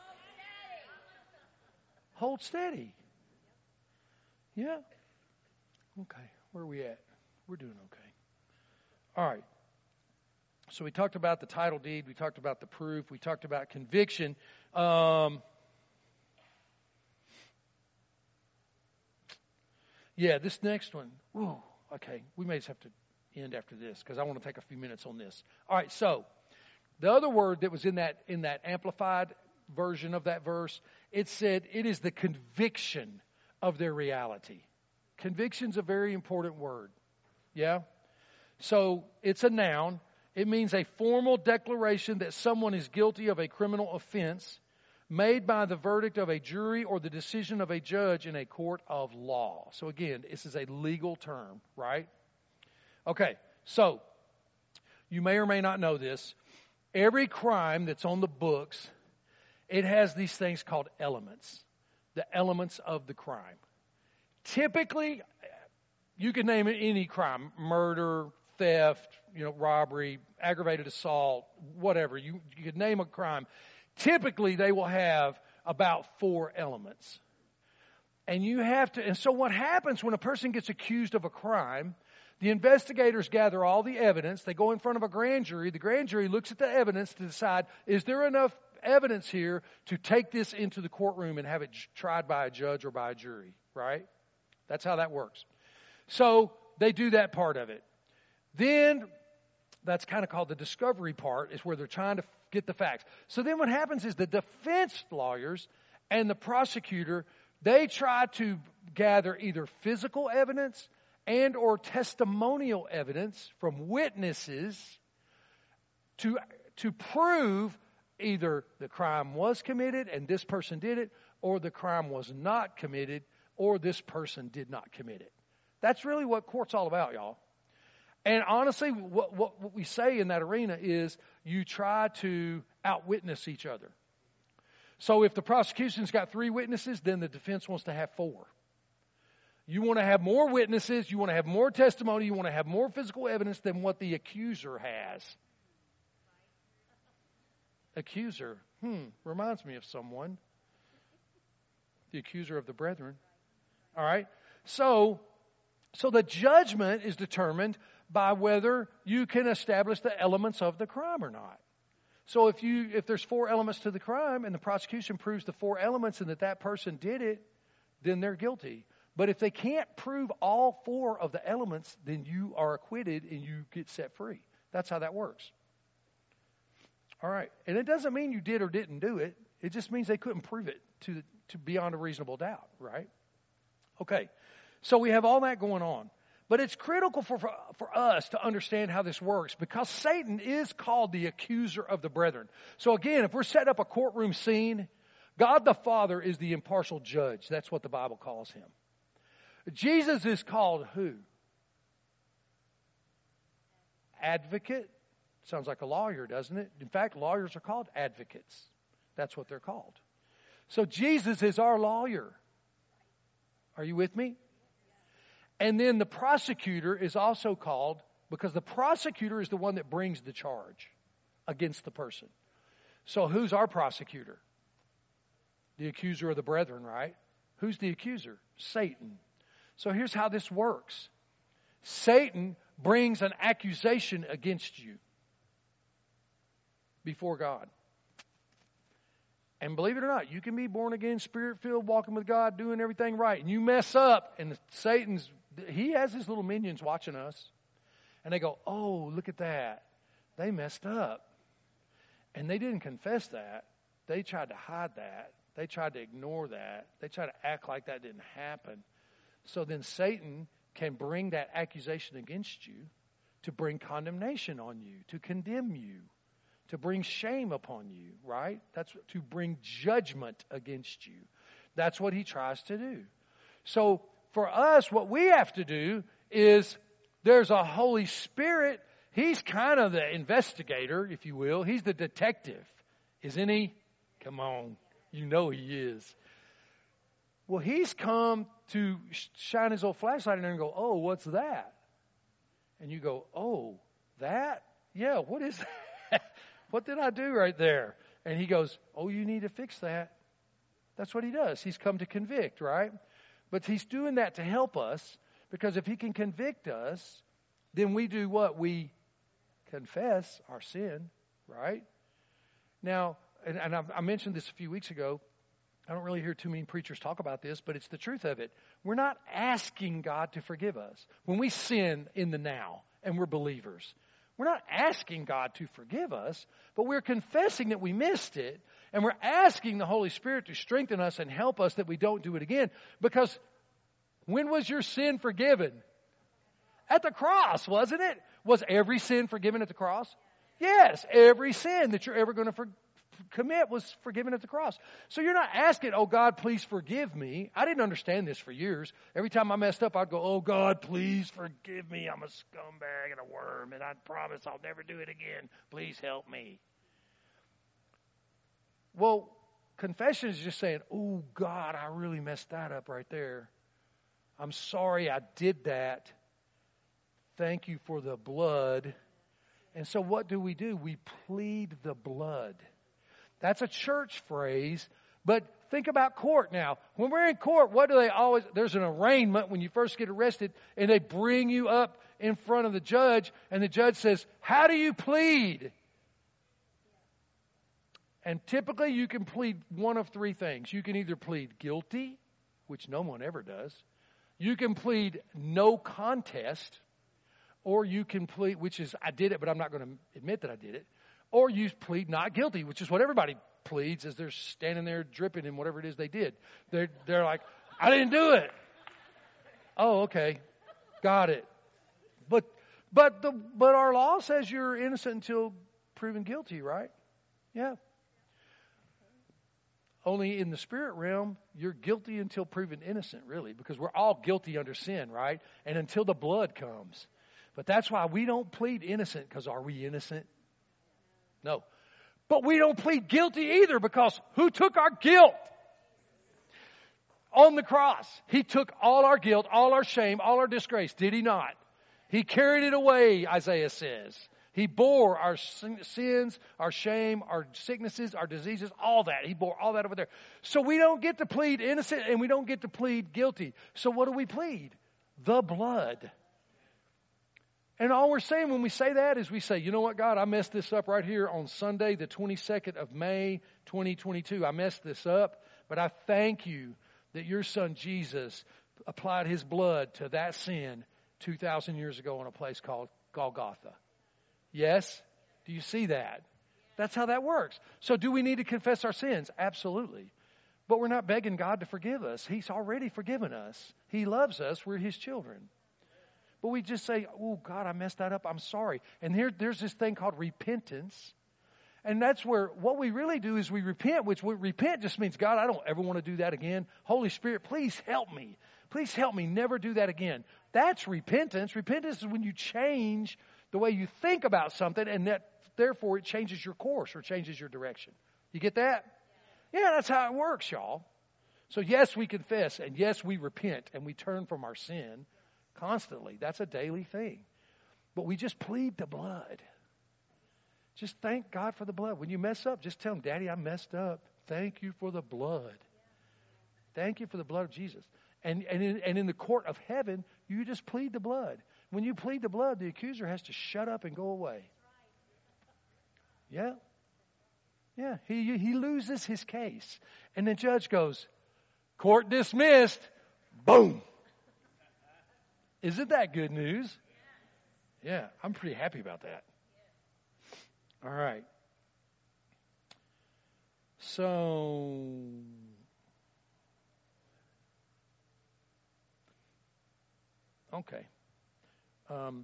Hold steady. Yeah. Okay. Where are we at? We're doing okay. All right. So we talked about the title deed. We talked about the proof. We talked about conviction. Um, yeah, this next one. Ooh, okay. We may just have to end after this because I want to take a few minutes on this. All right. So the other word that was in that in that amplified version of that verse, it said it is the conviction of their reality. Conviction's a very important word. Yeah? So it's a noun. It means a formal declaration that someone is guilty of a criminal offense made by the verdict of a jury or the decision of a judge in a court of law. So again, this is a legal term, right? Okay, so you may or may not know this. Every crime that's on the books, it has these things called elements. The elements of the crime. Typically, you can name any crime. Murder, theft, you know, robbery, aggravated assault, whatever. You, you could name a crime. Typically, they will have about four elements. And you have to, and so what happens when a person gets accused of a crime, the investigators gather all the evidence. They go in front of a grand jury. The grand jury looks at the evidence to decide, is there enough evidence here to take this into the courtroom and have it tried by a judge or by a jury, right? That's how that works. So they do that part of it. Then that's kind of called the discovery part, is where they're trying to get the facts. So then what happens is the defense lawyers and the prosecutor, they try to gather either physical evidence and or testimonial evidence from witnesses to, to prove either the crime was committed and this person did it, or the crime was not committed or this person did not commit it. That's really what court's all about, y'all. And honestly, what, what, what we say in that arena is you try to outwitness each other. So if the prosecution's got three witnesses, then the defense wants to have four. You want to have more witnesses, you want to have more testimony, you want to have more physical evidence than what the accuser has. Accuser, hmm, reminds me of someone. The accuser of the brethren. All right. So, so the judgment is determined by whether you can establish the elements of the crime or not. So if you, if there's four elements to the crime and the prosecution proves the four elements and that that person did it, then they're guilty. But if they can't prove all four of the elements, then you are acquitted and you get set free. That's how that works. All right. And it doesn't mean you did or didn't do it. It just means they couldn't prove it to, to beyond a reasonable doubt, right? Okay. So we have all that going on. But it's critical for, for, for us to understand how this works, because Satan is called the accuser of the brethren. So again, if we're setting up a courtroom scene, God the Father is the impartial judge. That's what the Bible calls him. Jesus is called who? Advocate. Sounds like a lawyer, doesn't it? In fact, lawyers are called advocates. That's what they're called. So Jesus is our lawyer. Are you with me? And then the prosecutor is also called, because the prosecutor is the one that brings the charge against the person. So who's our prosecutor? The accuser of the brethren, right? Who's the accuser? Satan. So here's how this works. Satan brings an accusation against you before God. And believe it or not, you can be born again, spirit-filled, walking with God, doing everything right. And you mess up, and Satan's, he has his little minions watching us. And they go, oh, look at that. They messed up. And they didn't confess that. They tried to hide that. They tried to ignore that. They tried to act like that didn't happen. So then Satan can bring that accusation against you to bring condemnation on you, to condemn you, to bring shame upon you, right? That's to bring judgment against you. That's what he tries to do. So for us, what we have to do is there's a Holy Spirit. He's kind of the investigator, if you will. He's the detective. Isn't he? Come on. You know he is. Well, he's come to shine his old flashlight in there and go, oh, what's that? And you go, oh, that? Yeah, what is that? What did I do right there? And he goes, oh, you need to fix that. That's what he does. He's come to convict, right? But he's doing that to help us, because if he can convict us, then we do what? We confess our sin, right? Now, and, and I, I mentioned this a few weeks ago. I don't really hear too many preachers talk about this, but it's the truth of it. We're not asking God to forgive us. When we sin in the now and we're believers, we're not asking God to forgive us, but we're confessing that we missed it, and we're asking the Holy Spirit to strengthen us and help us that we don't do it again. Because when was your sin forgiven? At the cross, wasn't it? Was every sin forgiven at the cross? Yes, every sin that you're ever going to forgive. Commit was forgiven at the cross. So you're not asking, oh, God, please forgive me. I didn't understand this for years. Every time I messed up, I'd go, oh, God, please forgive me. I'm a scumbag and a worm, and I promise I'll never do it again. Please help me. Well, confession is just saying, oh, God, I really messed that up right there. I'm sorry I did that. Thank you for the blood. And so what do we do? We plead the blood. That's a church phrase, but think about court now. When we're in court, what do they always, there's an arraignment when you first get arrested, and they bring you up in front of the judge, and the judge says, how do you plead? And typically you can plead one of three things. You can either plead guilty, which no one ever does. You can plead no contest, or you can plead, which is, I did it, but I'm not going to admit that I did it. Or you plead not guilty, which is what everybody pleads as they're standing there dripping in whatever it is they did. They're, they're like, I didn't do it. Oh, okay. Got it. But but the but our law says you're innocent until proven guilty, right? Yeah. Only in the spirit realm, you're guilty until proven innocent, really, because we're all guilty under sin, right? And until the blood comes. But that's why we don't plead innocent, because are we innocent? No. But we don't plead guilty either, because who took our guilt? On the cross. He took all our guilt, all our shame, all our disgrace. Did he not? He carried it away, Isaiah says. He bore our sins, our shame, our sicknesses, our diseases, all that. He bore all that over there. So we don't get to plead innocent, and we don't get to plead guilty. So what do we plead? The blood. And all we're saying when we say that is we say, you know what, God, I messed this up right here on Sunday, the twenty-second of May, twenty twenty-two. I messed this up, but I thank you that your son Jesus applied his blood to that sin two thousand years ago in a place called Golgotha. Yes? Do you see that? That's how that works. So do we need to confess our sins? Absolutely. But we're not begging God to forgive us. He's already forgiven us. He loves us. We're his children. But we just say, oh, God, I messed that up. I'm sorry. And here, there's this thing called repentance. And that's where what we really do is we repent, which we repent just means, God, I don't ever want to do that again. Holy Spirit, please help me. Please help me never do that again. That's repentance. Repentance is when you change the way you think about something, and that therefore it changes your course or changes your direction. You get that? Yeah, that's how it works, y'all. So yes, we confess, and yes, we repent, and we turn from our sin. Constantly. That's a daily thing. But we just plead the blood. Just thank God for the blood. When you mess up, just tell him, Daddy, I messed up. Thank you for the blood. Thank you for the blood of Jesus. And, and, in, and in the court of heaven, you just plead the blood. When you plead the blood, the accuser has to shut up and go away. Yeah. Yeah, he, he loses his case. And the judge goes, court dismissed. Boom. Isn't that good news? Yeah, I'm pretty happy about that. All right. So, okay. Um,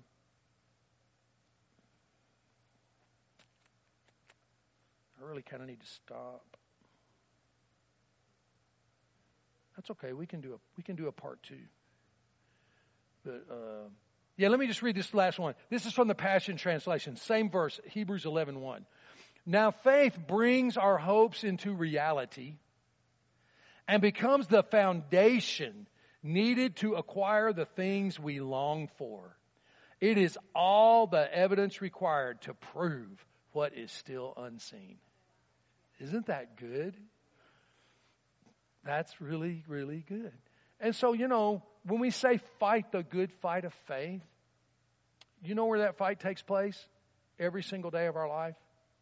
I really kind of need to stop. That's okay. We can do a we can do a part two. But uh, yeah, let me just read this last one. This is from the Passion Translation, same verse, Hebrews eleven one. Now faith brings our hopes into reality and becomes the foundation needed to acquire the things we long for. It is all the evidence required to prove what is still unseen. Isn't that good? That's really, really good. And so, you know, when we say fight the good fight of faith, you know where that fight takes place? Every single day of our life?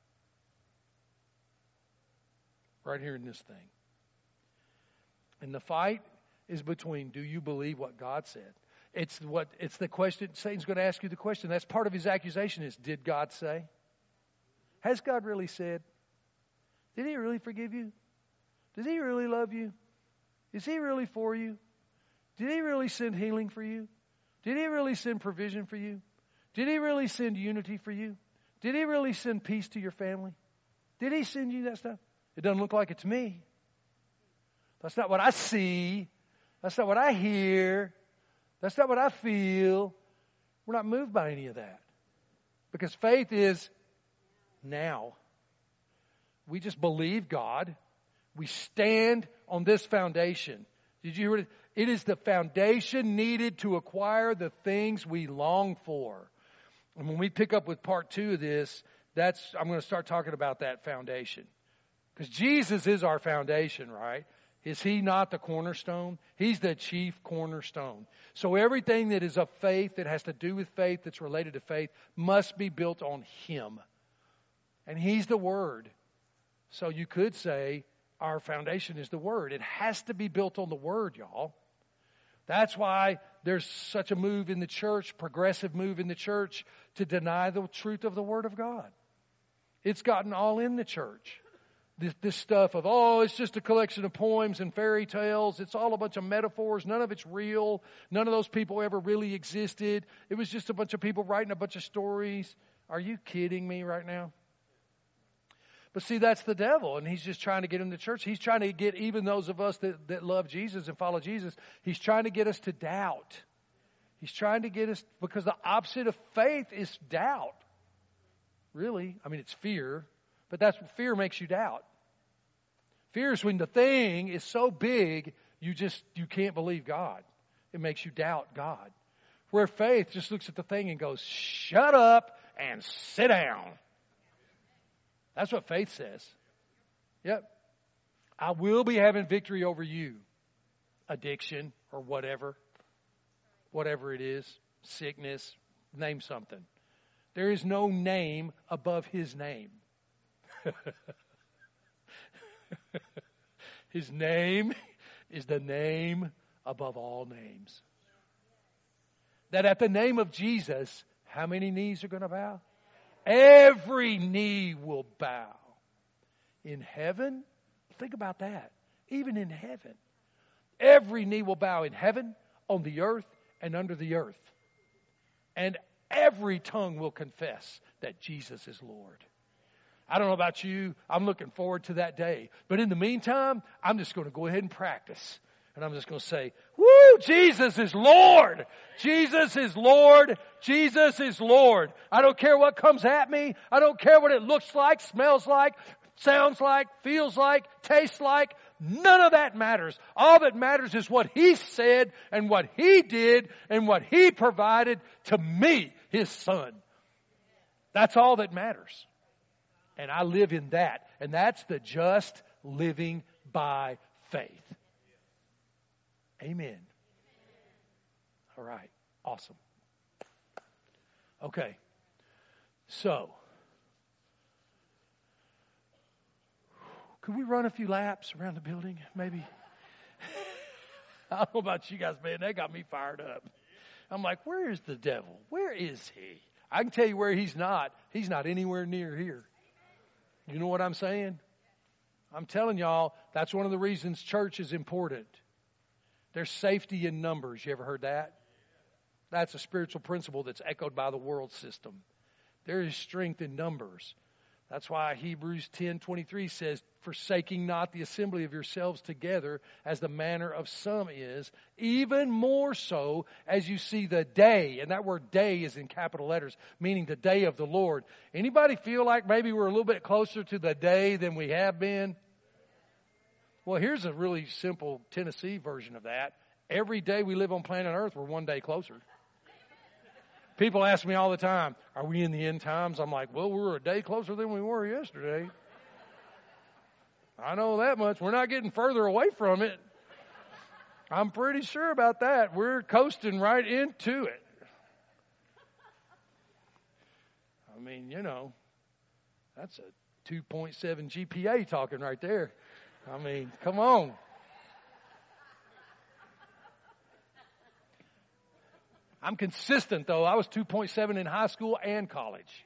Right here in this thing. And the fight is between, do you believe what God said? It's what it's the question. Satan's going to ask you the question. That's part of his accusation is, did God say? Has God really said? Did he really forgive you? Does he really love you? Is he really for you? Did he really send healing for you? Did he really send provision for you? Did he really send unity for you? Did he really send peace to your family? Did he send you that stuff? It doesn't look like it's me. That's not what I see. That's not what I hear. That's not what I feel. We're not moved by any of that. Because faith is now. We just believe God. We stand on this foundation. Did you hear it? It is the foundation needed to acquire the things we long for. And when we pick up with part two of this, that's I'm going to start talking about that foundation. Because Jesus is our foundation, right? Is he not the cornerstone? He's the chief cornerstone. So everything that is of faith, that has to do with faith, that's related to faith, must be built on him. And he's the Word. So you could say our foundation is the Word. It has to be built on the Word, y'all. That's why there's such a move in the church, progressive move in the church, to deny the truth of the Word of God. It's gotten all in the church. This, this stuff of, oh, it's just a collection of poems and fairy tales. It's all a bunch of metaphors. None of it's real. None of those people ever really existed. It was just a bunch of people writing a bunch of stories. Are you kidding me right now? But see, that's the devil, and he's just trying to get in the church. He's trying to get even those of us that, that love Jesus and follow Jesus, he's trying to get us to doubt. He's trying to get us, because the opposite of faith is doubt. Really, I mean, it's fear, but that's fear makes you doubt. Fear is when the thing is so big, you just, you can't believe God. It makes you doubt God. Where faith just looks at the thing and goes, shut up and sit down. That's what faith says. Yep. I will be having victory over you. Addiction or whatever. Whatever it is. Sickness. Name something. There is no name above his name. His name is the name above all names. That at the name of Jesus, how many knees are going to bow? Every knee will bow. In heaven, think about that. Even in heaven. Every knee will bow in heaven, on the earth, and under the earth. And every tongue will confess that Jesus is Lord. I don't know about you. I'm looking forward to that day. But in the meantime, I'm just going to go ahead and practice. And I'm just going to say, woo, Jesus is Lord. Jesus is Lord. Jesus is Lord. I don't care what comes at me. I don't care what it looks like, smells like, sounds like, feels like, tastes like. None of that matters. All that matters is what He said and what He did and what He provided to me, His Son. That's all that matters. And I live in that. And that's the just living by faith. Amen. All right. Awesome. Okay. So, Could we run a few laps around the building, maybe? I don't know about you guys, man. That got me fired up. I'm like, where is the devil? Where is he? I can tell you where he's not. He's not anywhere near here. You know what I'm saying? I'm telling y'all, that's one of the reasons church is important. There's safety in numbers. You ever heard that? That's a spiritual principle that's echoed by the world system. There is strength in numbers. That's why Hebrews ten twenty-three says, forsaking not the assembly of yourselves together as the manner of some is, even more so as you see the day. And that word day is in capital letters, meaning the day of the Lord. Anybody feel like maybe we're a little bit closer to the day than we have been? Well, here's a really simple Tennessee version of that. Every day we live on planet Earth, we're one day closer. People ask me all the time, are we in the end times? I'm like, well, we're a day closer than we were yesterday. I know that much. We're not getting further away from it. I'm pretty sure about that. We're coasting right into it. I mean, you know, that's a two point seven G P A talking right there. I mean, come on. I'm consistent, though. I was two point seven in high school and college.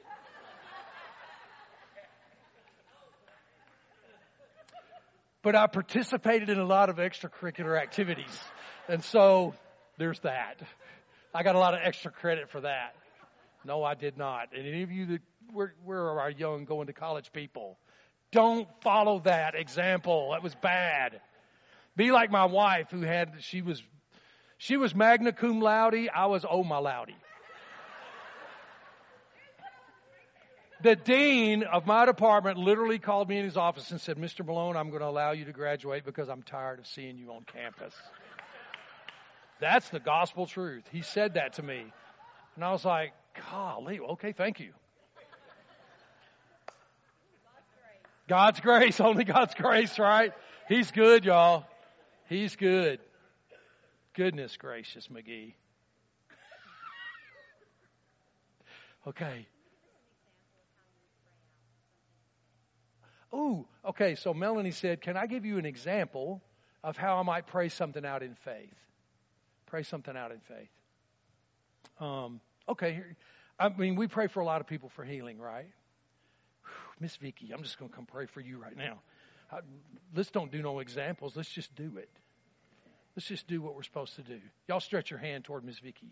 But I participated in a lot of extracurricular activities. And so there's that. I got a lot of extra credit for that. No, I did not. And any of you that were, were our young going to college people, don't follow that example. That was bad. Be like my wife who had, she was She was magna cum laude. I was oh my laude. The dean of my department literally called me in his office and said, Mister Malone, I'm going to allow you to graduate because I'm tired of seeing you on campus. That's the gospel truth. He said that to me. And I was like, golly, okay, thank you. God's grace, only God's grace, right? He's good, y'all. He's good. Goodness gracious, McGee. Okay. Ooh, okay, so Melanie said, can I give you an example of how I might pray something out in faith? Pray something out in faith. Um, okay, I mean, we pray for a lot of people for healing, right? Miss Vicky, I'm just going to come pray for you right now. I, let's don't do no examples. Let's just do it. Let's just do what we're supposed to do. Y'all stretch your hand toward Miss Vicky.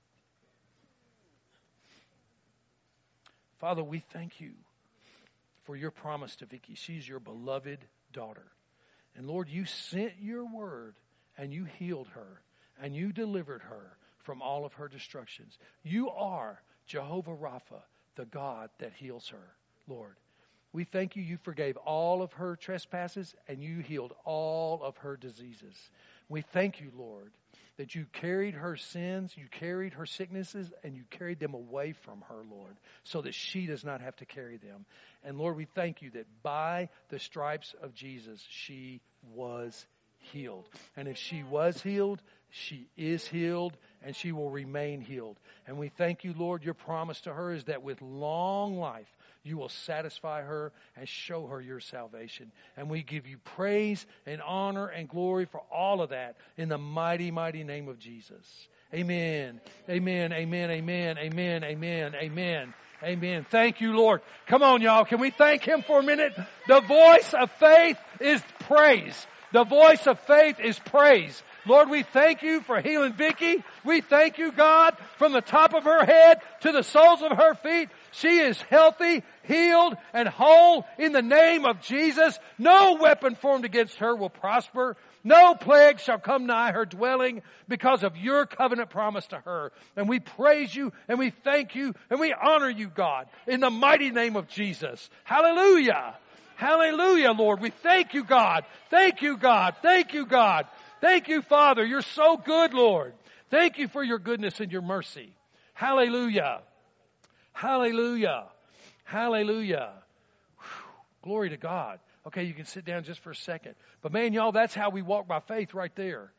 Father, we thank you for your promise to Vicky. She's your beloved daughter. And Lord, you sent your word and you healed her and you delivered her from all of her destructions. You are Jehovah Rapha, the God that heals her, Lord. We thank you, you forgave all of her trespasses and you healed all of her diseases. We thank you, Lord, that you carried her sins, you carried her sicknesses, and you carried them away from her, Lord, so that she does not have to carry them. And Lord, we thank you that by the stripes of Jesus, she was healed. And if she was healed, she is healed, and she will remain healed. And we thank you, Lord, your promise to her is that with long life, you will satisfy her and show her your salvation. And we give you praise and honor and glory for all of that in the mighty, mighty name of Jesus. Amen. Amen. Amen. Amen. Amen. Amen. Amen. Amen. Thank you, Lord. Come on, y'all. Can we thank him for a minute? The voice of faith is praise. The voice of faith is praise. Lord, we thank you for healing Vicky. We thank you, God, from the top of her head to the soles of her feet. She is healthy, healed, and whole in the name of Jesus. No weapon formed against her will prosper. No plague shall come nigh her dwelling because of your covenant promise to her. And we praise you and we thank you and we honor you, God, in the mighty name of Jesus. Hallelujah. Hallelujah, Lord. We thank you, God. Thank you, God. Thank you, God. Thank you, Father. You're so good, Lord. Thank you for your goodness and your mercy. Hallelujah. Hallelujah. Hallelujah. Whew. Glory to God. Okay, you can sit down just for a second. But man, y'all, that's how we walk by faith right there.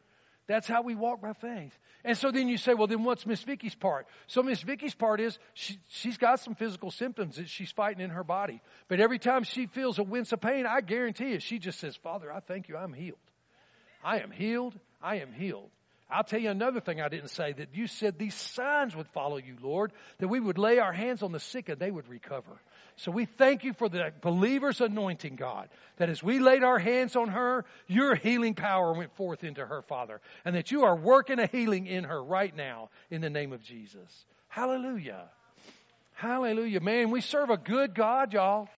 That's how we walk by faith. And so then you say, well, then what's Miss Vicky's part? So Miss Vicky's part is she, she's got some physical symptoms that she's fighting in her body. But every time she feels a wince of pain, I guarantee you, she just says, Father, I thank you, I'm healed. I am healed. I am healed. I'll tell you another thing I didn't say, that you said these signs would follow you, Lord, that we would lay our hands on the sick and they would recover. So we thank you for the believer's anointing, God, that as we laid our hands on her, your healing power went forth into her, Father, and that you are working a healing in her right now in the name of Jesus. Hallelujah. Hallelujah. Man, we serve a good God, y'all.